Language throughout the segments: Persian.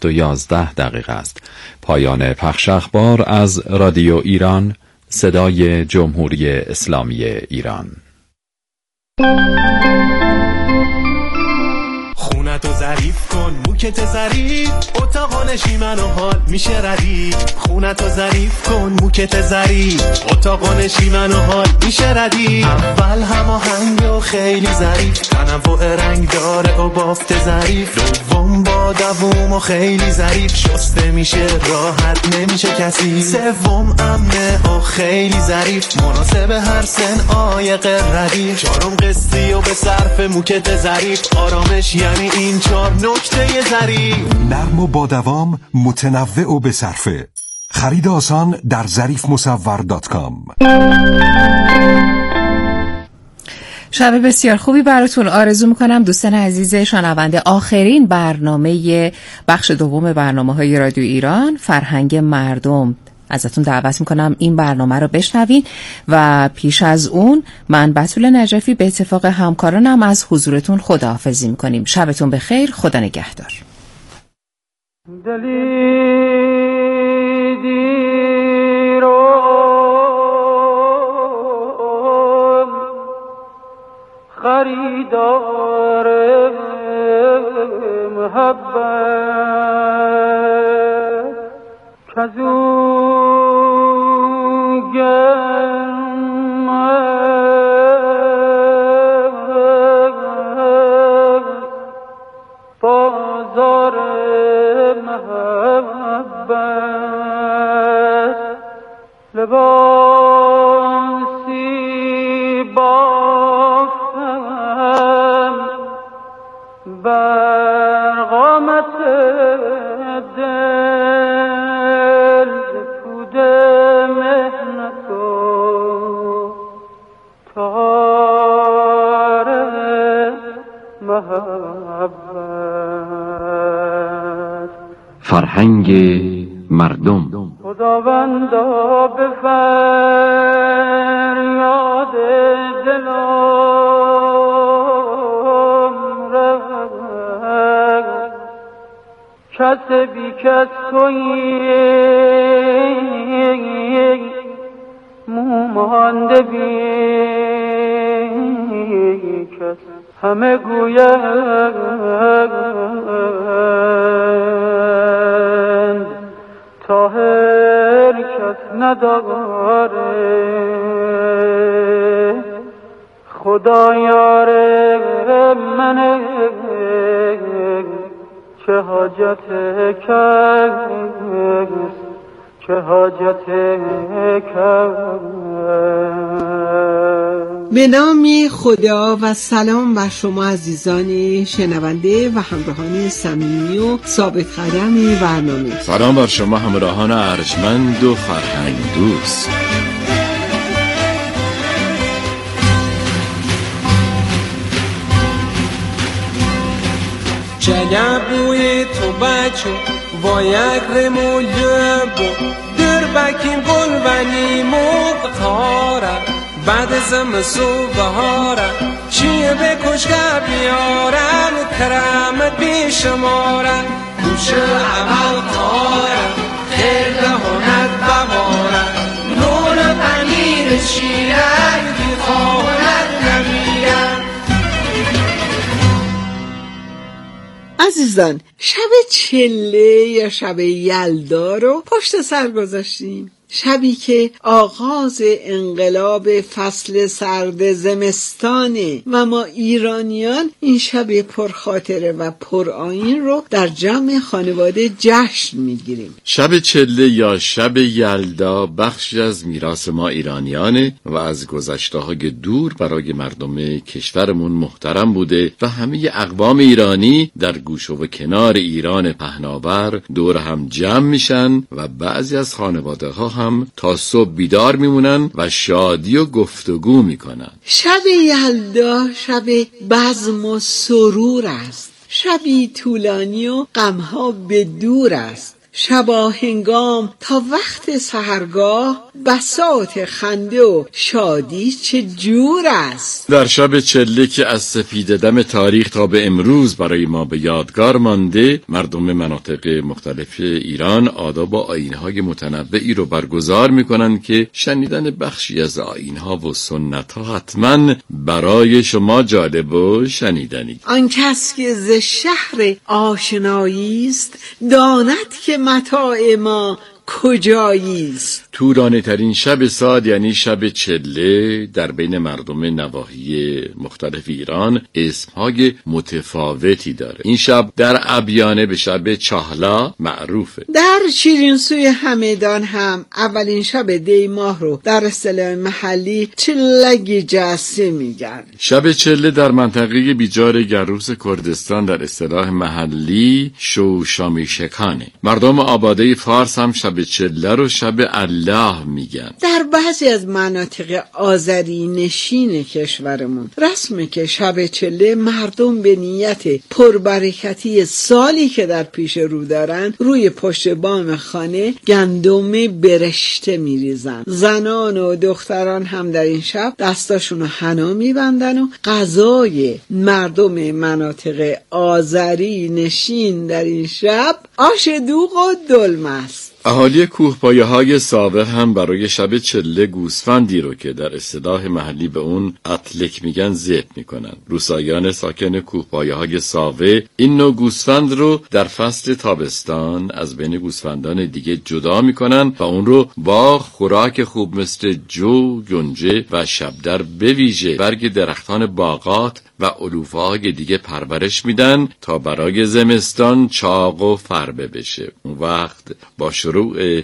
7:11 است. پایان پخش اخبار از رادیو ایران، صدای جمهوری اسلامی ایران. خونتو ظریف کن، موکت ظریف، اتاق نشیمن و حال میشه ردیف. خونتو ظریف کن، موکت ظریف، اتاق نشیمن و حال میشه ردیف. اول هماهنگ و خیلی ظریف، تنوع رنگ داره و بافت ظریف. دوم با دووم و خیلی ظریف، شسته میشه راحت نمیشه کسی. سوم امنه و خیلی ظریف، مناسب هر سن عایق ردیف. چهارم قسطی و به صرف موکت ظریف، آرامش یعنی این 4 نکته ظریف. نرم و با دوام، متنوع و به صرفه. خرید آسان در ظریفمصور.com. شب بسیار خوبی براتون آرزو میکنم دوستان عزیز شنونده. آخرین برنامه بخش دوم برنامه‌های رادیو ایران، فرهنگ مردم، ازتون دعوت میکنم این برنامه رو بشنوین و پیش از اون من بتول نجفی به اتفاق همکارانم از حضورتون خداحافظی میکنیم. شبتون بخیر، خدا نگهدار. خریدار محبت کزو گرم بازار محبت لباسی بافتم بر قامت دل پود مهنت و تار محبت. فرهنگ مردم. خداوندا به فریاد دلم رفت، کس بی کس تویی، مومانده بی کس، همه گویند طاهر کس نداره. خدا یار منه، چه حاجت کس، چه حاجت کس. به نام خدا و سلام بر شما عزیزان شنونده و همراهان صمیمی و ثابت قدم برنامه. سلام بر شما همراهان ارجمند و فرهنگ دوست. چگه بوی تو بچه و یک رمو لبو در بکیم گلونی مقتاره، بعد زمستون بهاره چیه بکش که بیارم کرامت بیشماره. گوشه عمل کاره خیر دهانت بباره، نور پنیر شیرک بی خواهنت نمیره. عزیزان، شب چله یا شب یلدا رو پشت سر گذاشتیم. شبی که آغاز انقلاب فصل سرد زمستانه و ما ایرانیان این شب پرخاطره و پرآیین رو در جمع خانواده جشن میگیریم. شب چله یا شب یلدا بخشی از میراث ما ایرانیانه و از گذشته‌های دور برای مردم کشورمون محترم بوده و همه اقوام ایرانی در گوشه و کنار ایران پهناور دور هم جمع میشن و بعضی از خانواده‌ها هم تا صبح بیدار میمونن و شادی و گفتگو میکنن. شب یلدا شب بزم و سرور است، شبی طولانی و غمها به دور است، شباهنگام تا وقت سحرگاه، بساط خنده و شادی چه جور است. در شب چله که از سپید دم تاریخ تا به امروز برای ما به یادگار مانده، مردم مناطق مختلف ایران آداب و آیین‌های متنوعی رو برگزار می‌کنند که شنیدن بخشی از آیین‌ها و سنت‌ها حتما برای شما جالب و شنیدنی. آن کس که ز شهر آشنایی است، داند که متاع ما کجایی است. طولانی ترین شب سال یعنی شب چله در بین مردم نواحی مختلف ایران اسمهای متفاوتی داره. این شب در ابیانه به شب چاهلا معروفه. در شیرینسوی همدان هم اولین شب دی ماه رو در اصطلاح محلی چلگ جسه میگن. شب چله در منطقه بیجار گروس کردستان در اصطلاح محلی شوشامی شکانه. مردم آباده فارس هم شب چله رو شب الله میگن. در بعضی از مناطق آذری نشین کشورمون رسمه که شب چله مردم به نیت پربرکتی سالی که در پیش رو دارن روی پشت بام خانه گندم برشته میریزن. زنان و دختران هم در این شب دستاشون رو حنا میبندن و غذای مردم مناطق آذری نشین در این شب آش دوغ و دلمه است. اهالی کوهپایه‌های ساوه هم برای شب چله گوسفندی رو که در اصطلاح محلی به اون اطلک میگن ذبح میکنن. روساییان ساکن کوهپایه‌های ساوه این نوع گوسفند رو در فصل تابستان از بین گوسفندان دیگه جدا میکنن و اون رو با خوراک خوب مثل جو، گنجه و شبدر به ویژه برگ درختان باغات و علوفه‌های دیگه پرورش میدن تا برای زمستان چاق و فربه بشه. اون وقت با شروع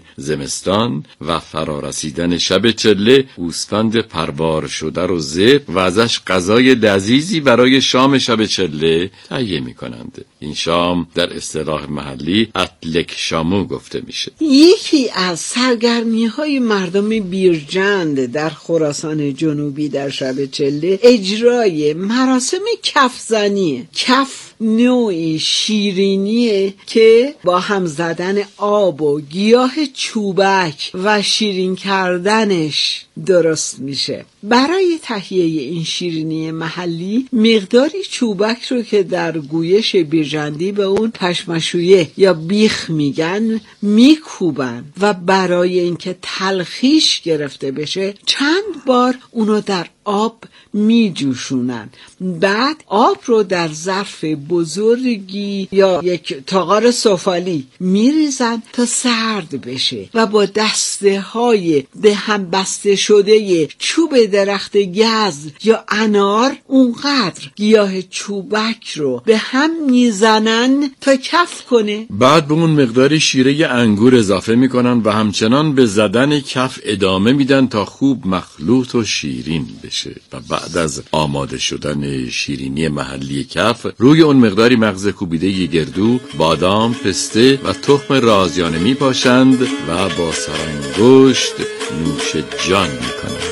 زمستان و فرارسیدن شب چله گوسفند پربار شده رو ذبح و ازش غذای لذیذی برای شام شب چله تهیه میکنند. این شام در اصطلاح محلی اطلک شامو گفته میشه. یکی از سرگرمی‌های مردم بیرجند در خراسان جنوبی در شب چله اجرای مراسم کف زنیه. کف نوعی شیرینیه که با هم زدن آب و گیاه چوبک و شیرین کردنش درست میشه. برای تهیه این شیرینی محلی مقداری چوبک رو که در گویش بیرجندی به اون پشمشویه یا بیخ میگن میکوبن و برای اینکه تلخیش گرفته بشه چند بار اونو در آب میجوشونن. بعد آب رو در ظرف بزرگی یا یک تاغار سفالی میریزن تا سرد بشه و با دسته های به هم بسته شده چوب درخت گز یا انار اونقدر گیاه چوبک رو به هم میزنن تا کف کنه. بعد به اون مقداری شیره انگور اضافه میکنن و همچنان به زدن کف ادامه میدن تا خوب مخلوط و شیرین بشه و بعد از آماده شدن شیرینی محلی کف روی اون مقداری مغز کوبیده گردو، بادام، پسته و تخم رازیانه میپاشند و با سرانگشت نوش جان میکنند.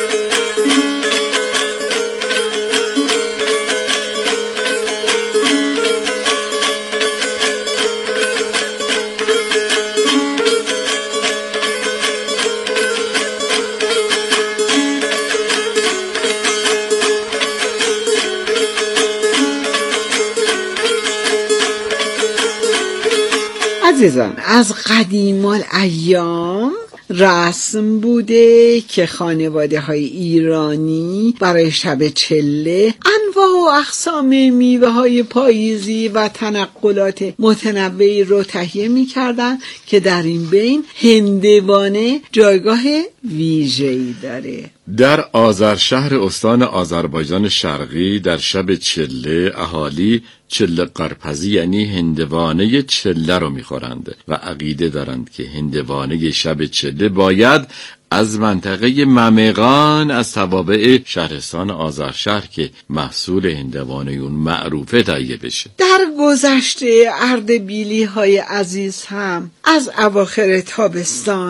عزیزان، از قدیم الایام رسم بوده که خانواده های ایرانی برای شب چله انواع و اقسام میوه های پاییزی و تنقلات متنوعی رو تهیه می کردن که در این بین هندوانه جایگاه ویژه‌ای داره. در آذرشهر استان آذربایجان شرقی در شب چله اهالی چله قرپزی یعنی هندوانه چله رو میخورند و عقیده دارند که هندوانه شب چله باید از منطقه ممقان از توابع شهرستان آذرشهر که محصول هندوانه اون معروفه تهیه بشه. در گذشته اردبیلی های عزیز هم از اواخر تابستان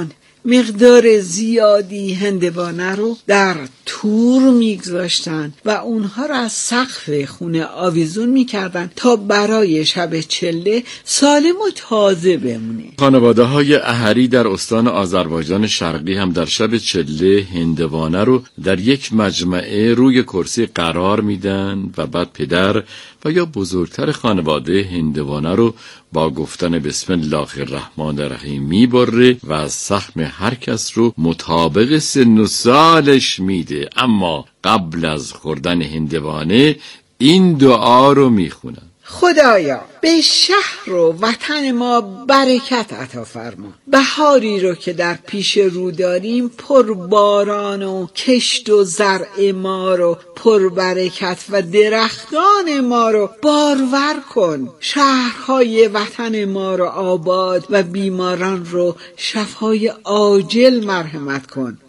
مقدار زیادی هندوانه رو در تور میگذاشتن و اونها رو از سقف خونه آویزون میکردن تا برای شب چله سالم و تازه بمونه. خانواده‌های احری در استان آذربایجان شرقی هم در شب چله هندوانه رو در یک مجمعه روی کرسی قرار میدن و بعد پدر و یا بزرگتر خانواده هندوانه رو با گفتن بسم الله الرحمن الرحیم میبره و از سهم هر کس رو مطابق سن و سالش میده. اما قبل از خوردن هندوانه این دعا رو میخونن: خدایا به شهر و وطن ما برکت عطا فرما. بهاری رو که در پیش رو داریم پر باران و کشت و زرع ما رو پر برکت و درختان ما رو بارور کن. شهرهای وطن ما رو آباد و بیماران رو شفای عاجل مرحمت کن.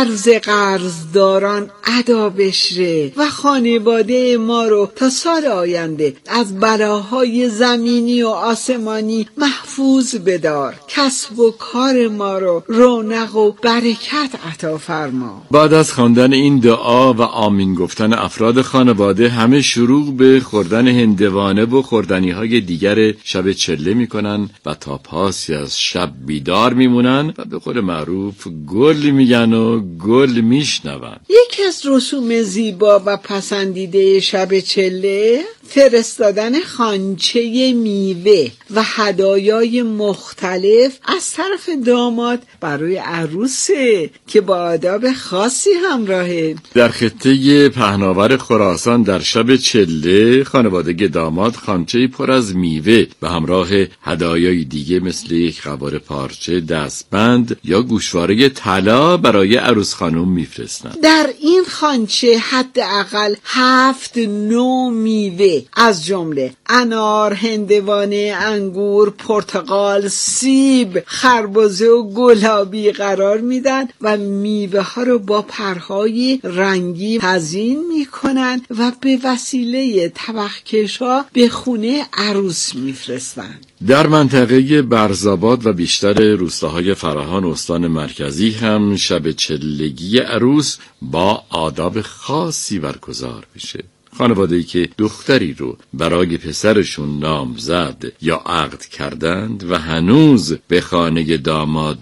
قرضداران ادا بشره و خانواده ما رو تا سال آینده از بلاهای زمینی و آسمانی محفوظ بدار. کسب و کار ما رو رونق و برکت عطا فرما. بعد از خواندن این دعا و آمین گفتن افراد خانواده همه شروع به خوردن هندوانه و خوردنی‌های دیگر شب چله میکنن و تا پاسی از شب بیدار میمونن و به قول معروف گل میگن و گل میشنون. یکی از رسوم زیبا و پسندیده شب چله فرستادن خوانچه میوه و هدایای مختلف از طرف داماد برای عروسه که با آداب خاصی همراهه. در خطه پهناور خراسان در شب چله خانواده داماد خوانچه‌ای پر از میوه و همراه هدایای دیگه مثل یک قواره پارچه، دستبند یا گوشواره طلا برای عروس خانم میفرستن. در این خوانچه حداقل 7 نوع میوه از جمله انار، هندوانه، انگور، پرتقال، سیب، خربزه و گلابی قرار میدن و میوه ها رو با پرهای رنگی تزیین میکنن و به وسیله طبق‌کش‌ها به خونه عروس میفرستن. در منطقه برزاباد و بیشتر روستاهای فراهان استان مرکزی هم شب چلگی عروس با آداب خاصی برگزار میشه. خانواده‌ای که دختری رو برای پسرشون نامزد یا عقد کردند و هنوز به خانه داماد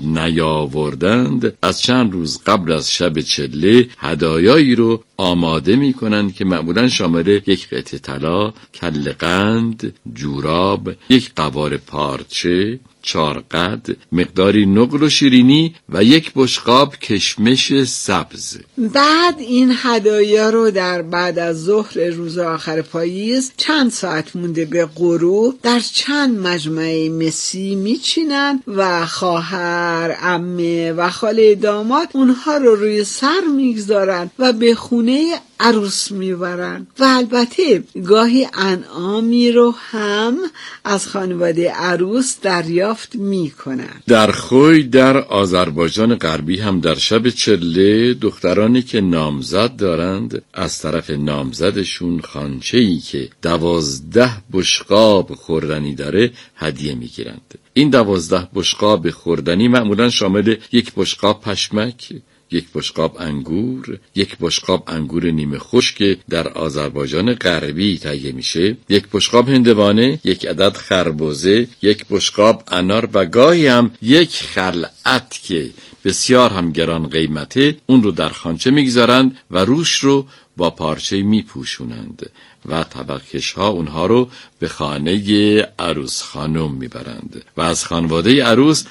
نیاوردند، از چند روز قبل از شب چله هدایایی رو آماده می‌کنند که معمولاً شامل یک قطعه طلا، کله قند، جوراب، یک قواره پارچه، 4 قد، مقداری نقل و شیرینی و یک بشقاب کشمش سبز. بعد این هدایا رو در بعد از ظهر روز آخر پاییز چند ساعت مونده به غروب در چند مجمع مسی میچینن و خواهر، عمه و خاله داماد اونها رو روی سر میگذارن و به خونه عروس میبرن و البته گاهی انعامی رو هم از خانواده عروس دریافت میکنن. در خوی در آذربایجان غربی هم در شب چله دخترانی که نامزد دارند از طرف نامزدشون خوانچه‌ای که 12 بشقاب خوردنی داره هدیه میگیرند. این 12 بشقاب خوردنی معمولا شامل یک بشقاب پشمک، یک بشقاب انگور، یک بشقاب انگور نیمه خشک در آذربایجان غربی تهیه میشه، یک بشقاب هندوانه، یک عدد خربزه، یک بشقاب انار و گاهی هم یک خلعت که بسیار هم گران قیمته اون رو در خوانچه میگذارند و روش رو با پارچه میپوشونند و طبق‌کش ها اونها رو به خانه عروس خانم میبرند و از خانواده عروس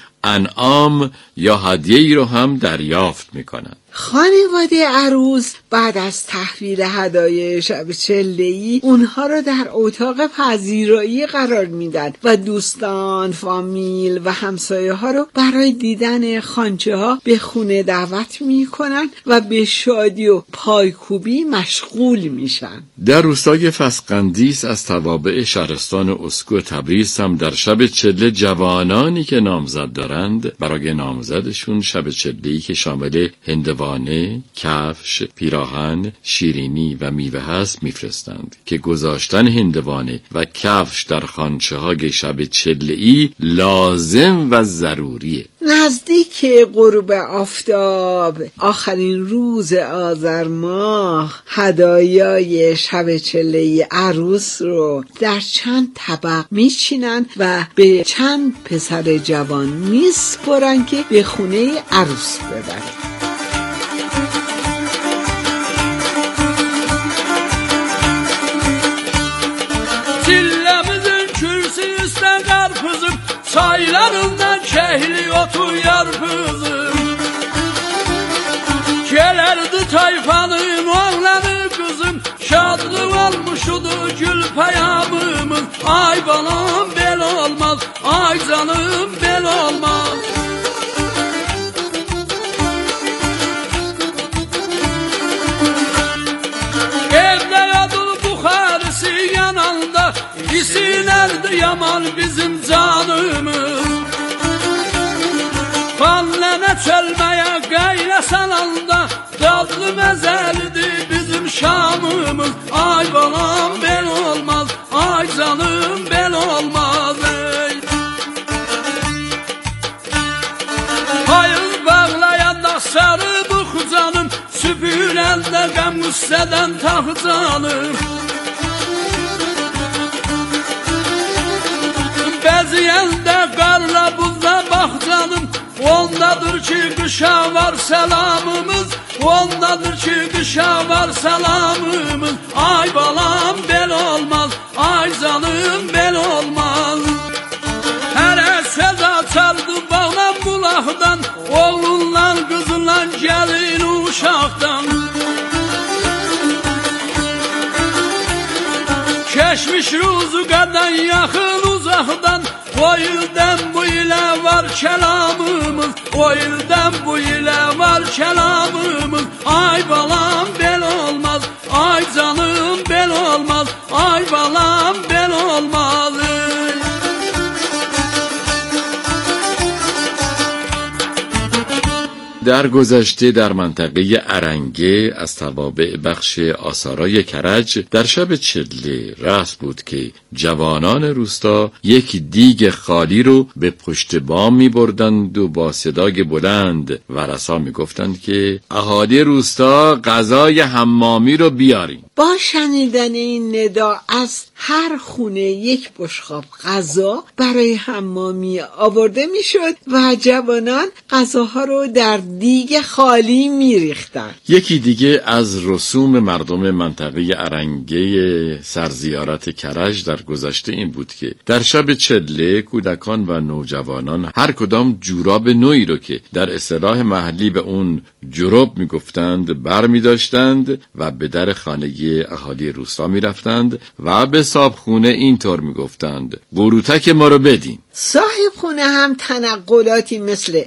انعام یا هدیه‌ای رو هم دریافت میکنند. خانواده عروس بعد از تحویل هدایای شب چله‌ای اونها رو در اتاق پذیرایی قرار میدن و دوستان، فامیل و همسایه ها رو برای دیدن خوانچه ها به خونه دعوت میکنن و به شادی و پایکوبی مشغول میشن. در روستای فسقندیس از توابع شهرستان اسکو تبریز هم در شب چله جوانانی که نامزد دارند برای نامزدشون شب چله‌ای که شامل هندوانه هندوانه، کفش، پیراهن، شیرینی و میوه هست میفرستند که گذاشتن هندوانه و کفش در خوانچه‌های شب چله‌ای لازم و ضروریه. نزدیک غروب آفتاب آخرین روز آذر ماه هدایای شب چله عروس رو در چند طبق میچینن و به چند پسر جوان میسپرن که به خونه عروس ببره. Çaylarından kehli otu yarpızım Gelerdi tayfanın oğlanı kızım Şadlı olmuşudu gül peyamımın Ay balam bel olmaz, ay canım bel olmaz Evde yadıl buharisi yananda İsinerdi yaman bizim canımız Fallene çölmeye gayresan anda Dadlı mezeldi bizim şamımız Ay balam bel olmaz, ay canım bel olmaz ey. Hayır bağlayanda sarıdık canım Süpürende gamüsseden tak canım Beziyende karla buzda bak canım Ondadır ki kışa var selamımız Ondadır ki kışa var selamımız Ay balam bel olmaz Ay canım bel olmaz Her söz açardı bağlam bulaktan Oğlunla kızınla gelin uşaktan Keşmiş ruzuqadan yaxın uzaqdan O ildən bu ilə var kəlamımız O ildən bu ilə var kəlamımız Ay balam bel olmaz Ay canım bel olmaz Ay balam bel olmaz در گذشته در منطقه ارنگه از توابع بخش آثارای کرج در شب چله رسم بود که جوانان روستا یک دیگ خالی رو به پشت بام می بردند و با صدای بلند و رسا می گفتند که اهالی روستا غذای حمامی رو بیارین. با شنیدن این ندا از هر خونه یک بشقاب غذا برای حمامی آورده می شد و جوانان غذاها رو در دیگ خالی می ریختن. یکی دیگه از رسوم مردم منطقه ارنگه سرزیارت کرج در گذشته این بود که در شب چله کودکان و نوجوانان هر کدام جوراب نوعی رو که در اصطلاح محلی به اون جوراب می گفتند بر می داشتند و به در خانه اهالی روستا می رفتند و به صاحبخونه اینطور می گفتند قروتک ما رو بدین. صاحب خونه هم تنقلاتی مثل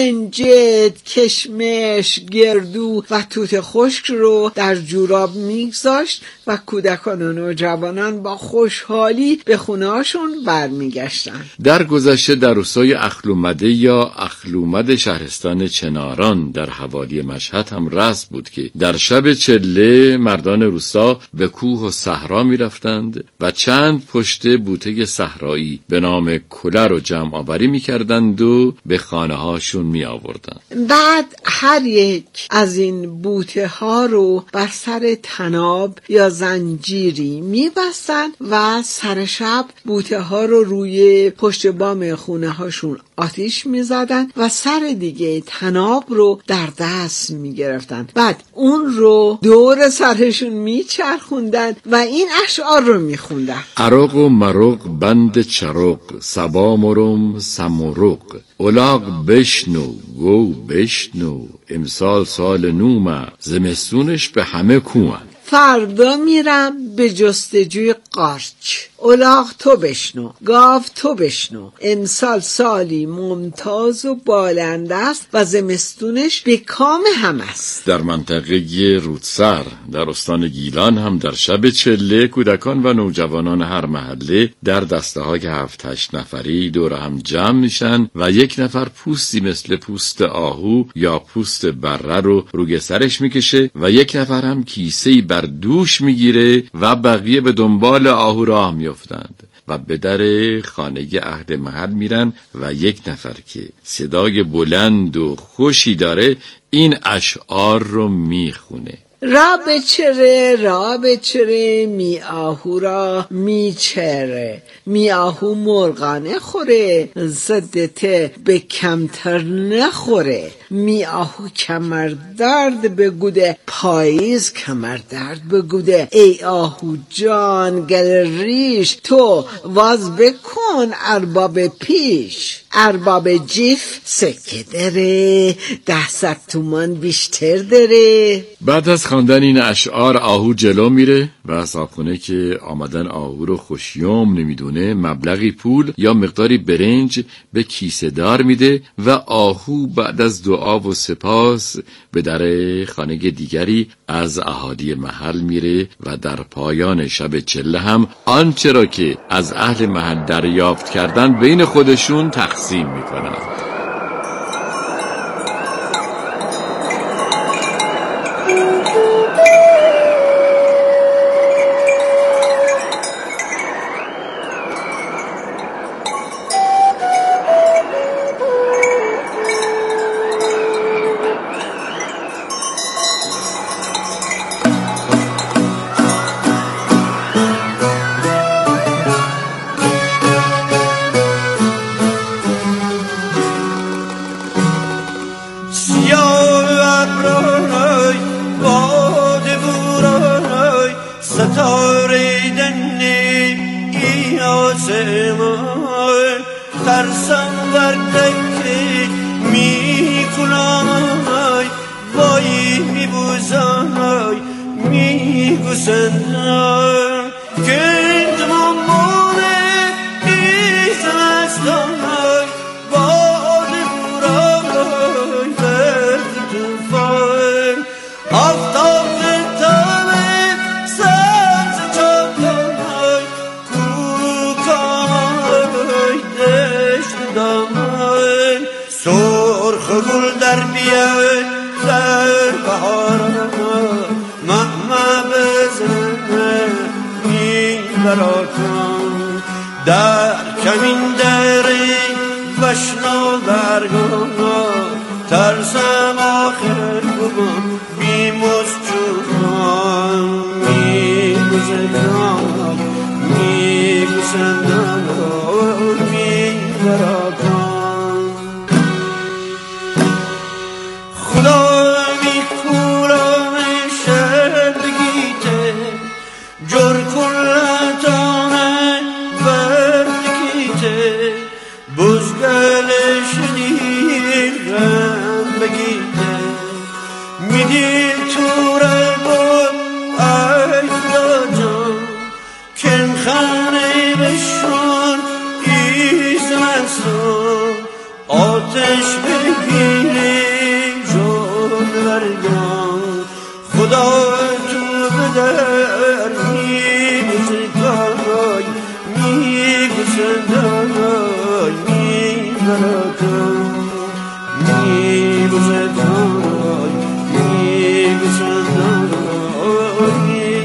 سنجد، کشمش، گردو و توت خشک رو در جوراب میگذاشت و کودکان و نوجوانان با خوشحالی به خونه‌هاشون برمیگشتن. در گذشته در روستای اخلومده یا اخلومد شهرستان چناران در حوالی مشهد هم رسم بود که در شب چله مردان روستا به کوه و صحرا میرفتند و چند پشت بوته صحرایی به نام کله رو جمع آوری میکردند و به خانه هاشون می آوردند. بعد هر یک از این بوته ها رو بر سر تناب یا زنجیری میبستن و سر شب بوته ها رو روی پشت بام خونه هاشون آتیش میزدن و سر دیگه تناب رو در دست میگرفتن. بعد اون رو دور سرشون میچرخوندن و این اشعار رو میخوندن: عرق و مرق بند چرق سبا مرم سمرق الاغ بشنو گو بشنو امسال سال نومه زمستونش به همه کومن. فردا میرم به جستجوی قارچ. الاغ تو بشنو، گاو تو بشنو، امسال سالی ممتاز و بالنده است و زمستونش به کام هم است. در منطقه رودسر در استان گیلان هم در شب چله کودکان و نوجوانان هر محله در دسته‌های 7-8 نفری دور هم جمع میشن و یک نفر پوستی مثل پوست آهو یا پوست بره رو روی سرش میکشه و یک نفر هم کیسه‌ای بر دوش میگیره و بقیه به دنبال آهو راه میافتند و به در خانه اهل محل میرن و یک نفر که صدای بلند و خوشی داره این اشعار رو میخونه. را به چره می آهو را می چره، می آهو مرغانه خوره، زدته به کمتر نخوره، می آهو کمر درد بگوده، پاییز کمر درد بگوده، ای آهو جان گل ریش، تو واز بکن ارباب پیش، ارباب جیف سکه داره، 100 تومان بیشتر داره. بعد از خواندن این اشعار آهو جلو میره و صاحبخونه که آمدن آهو رو خوشیوم نمیدونه مبلغی پول یا مقداری برنج به کیسه دار میده و آهو بعد از دعا و سپاس به در خانه دیگری از اهالی محل میره و در پایان شب چله هم آنچه را که از اهل محل دریافت کردن بین خودشون تقسیم میکنن. ترسم وردکی می کنای وای می بوزای می گسندای کند مامونه ایزن استای باد بورای برد توفای آفتاب تنه سبز چاپای کوکای دشت دامای سرخ گل در بیای در بهارای مهما بزنه این براکن در کمین دری بشنو برگاه ترسم آخر بگم بیموز چونم میگوزندم میگوزندم میبراکن خدا میکورم شب بگیته جور کلتانه بردگیته بزگلش دیرم بگیته میدی تو ربون ای خدا جان کن خانه بشون ایزمستون آتش بگیری جون برگان خدا تو بدر میگوزدای میگوزدای میبرکن میگوزدای میگوزدای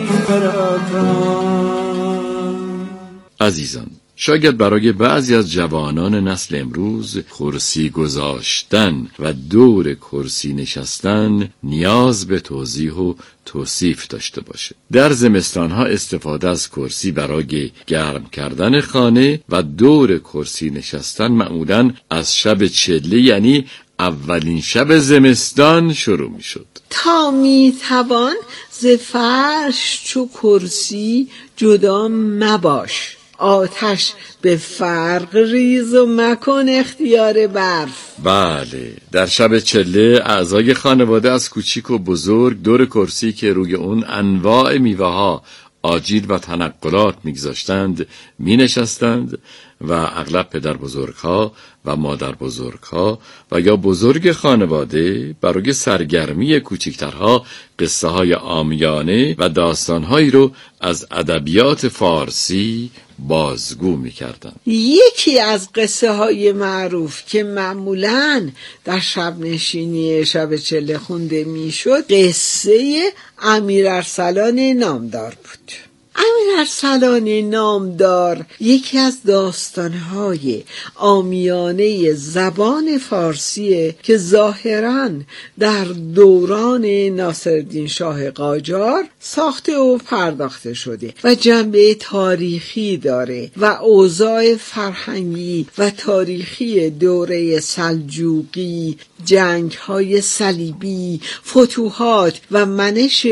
میبرکن. عزیزان، شاید برای بعضی از جوانان نسل امروز کرسی گذاشتن و دور کرسی نشستن نیاز به توضیح و توصیف داشته باشه. در زمستانها استفاده از کرسی برای گرم کردن خانه و دور کرسی نشستن معمولاً از شب چله یعنی اولین شب زمستان شروع می شد تا می توان ز فرش چو کرسی جدا مباش، آتش به فرق ریز و مکن اختیار برف. بله، در شب چله اعضای خانواده از کوچیک و بزرگ دور کرسی که روی اون انواع میوه ها، آجیل و تنقلات میگذاشتند مینشستند و اغلب پدر بزرگها و مادر بزرگها و یا بزرگ خانواده برای سرگرمی کوچکترها قصه های عامیانه و داستانهایی رو از ادبیات فارسی بازگو می‌کردند. یکی از قصه های معروف که معمولاً در شب نشینی شب چله خونده میشد قصه امیر ارسلان نامدار بود. امیر ارسلان نامدار یکی از داستانهای عامیانه زبان فارسیه که ظاهراً در دوران ناصرالدین شاه قاجار ساخته و پرداخته شده و جنبه تاریخی داره و اوضاع فرهنگی و تاریخی دوره سلجوقی، جنگ‌های صلیبی، فتوحات و منش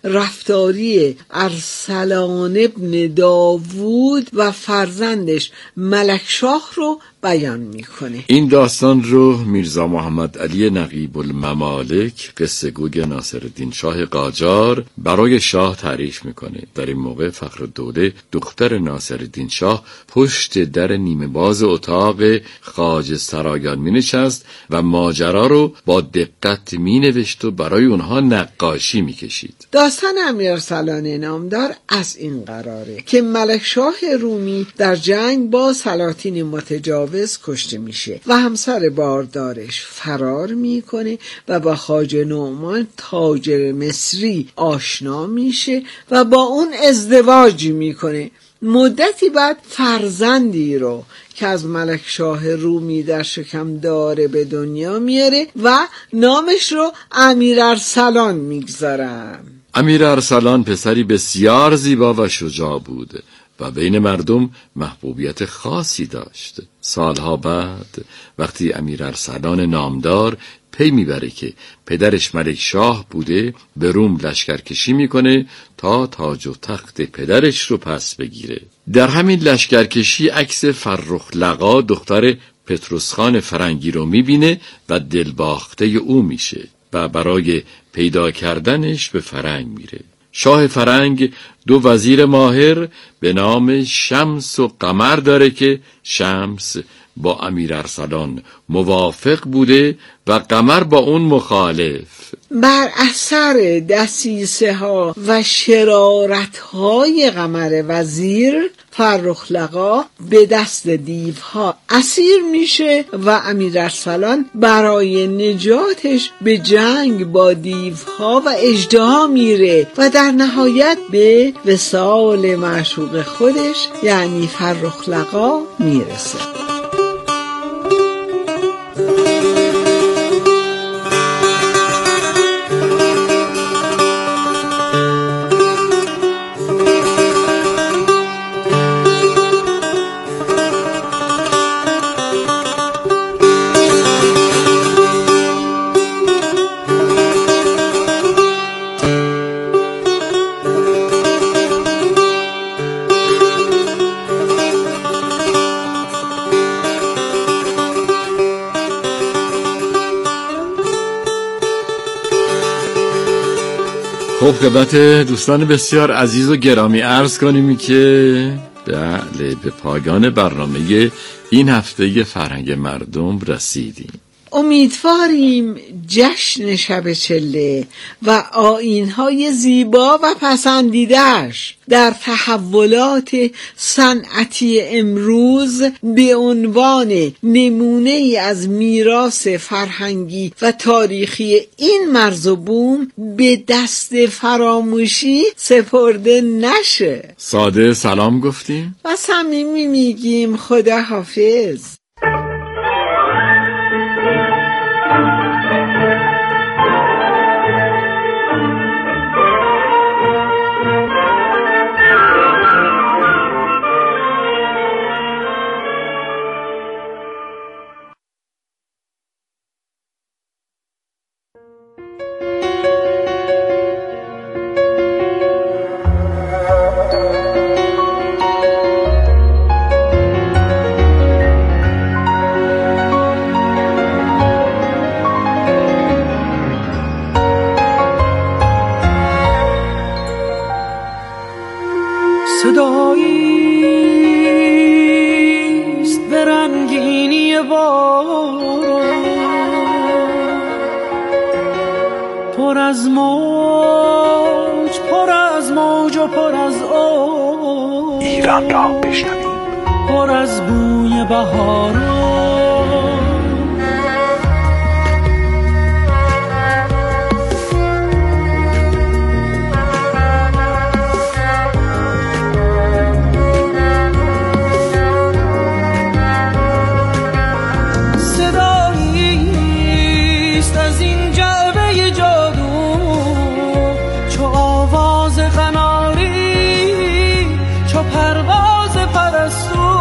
رفتاری ارسلان ابن داوود و فرزندش ملکشاه رو بیان میکنه. این داستان رو میرزا محمد علی نقیب الممالک قصه گوی ناصرالدین شاه قاجار برای شاه تعریف میکنه. در این موقع فخرالدوله دختر ناصرالدین شاه پشت در نیمه باز اتاق خواجه سرایان مینشست و ماجرا رو با دقت مینوشت و برای اونها نقاشی میکشید. داستان امیر ارسلان نامدار از این قراره که ملکشاه رومی در جنگ با سلاطین متجاوز کشته میشه و همسر باردارش فرار میکنه و با خواجه نعمان تاجر مصری آشنا میشه و با اون ازدواج میکنه. مدتی بعد فرزندی رو که از ملکشاه رومی در شکم داره به دنیا میاره و نامش رو امیر ارسلان میگذارن. امیر ارسلان پسری بسیار زیبا و شجاع بود و بین مردم محبوبیت خاصی داشت. سالها بعد وقتی امیر ارسلان نامدار پی میبره که پدرش ملک شاه بوده، به روم لشکرکشی میکنه تا تاج و تخت پدرش رو پس بگیره. در همین لشکرکشی عکس فرخ لقا دختر پطرس خان فرنگی رو میبینه و دلباخته او میشه و برای پیدا کردنش به فرنگ میره. شاه فرنگ دو وزیر ماهر به نام شمس و قمر داره که شمس با امیر ارسلان موافق بوده و قمر با اون مخالف. بر اثر دسیسه ها و شرارت های قمر وزیر فرخ لقا به دست دیوها اسیر میشه و امیر ارسلان برای نجاتش به جنگ با دیوها و اژدها میره و در نهایت به وصال معشوق خودش یعنی فرخ لقا میرسه. خب خدمت دوستان بسیار عزیز و گرامی عرض کنیم که بله به پایان برنامه این هفته فرهنگ مردم رسیدیم. امیدواریم جشن شب چله و آیین‌های زیبا و پسندیده‌اش در تحولات صنعتی امروز به عنوان نمونه‌ای از میراث فرهنگی و تاریخی این مرز و بوم به دست فراموشی سپرده نشه. ساده سلام گفتیم و صمیمی میگیم خدا حافظ. پر از موج، پر از موج و پر از اوج، ایران را بشنویم. پر از بوی بهاران. صداییست از این جعبه جادو، چو آواز قناری، چو پرواز پرستو،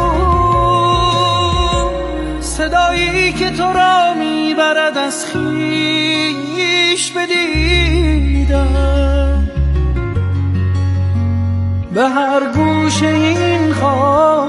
صدایی که تو را میبرد از خویش بدیدم، به هر گوشه این خواب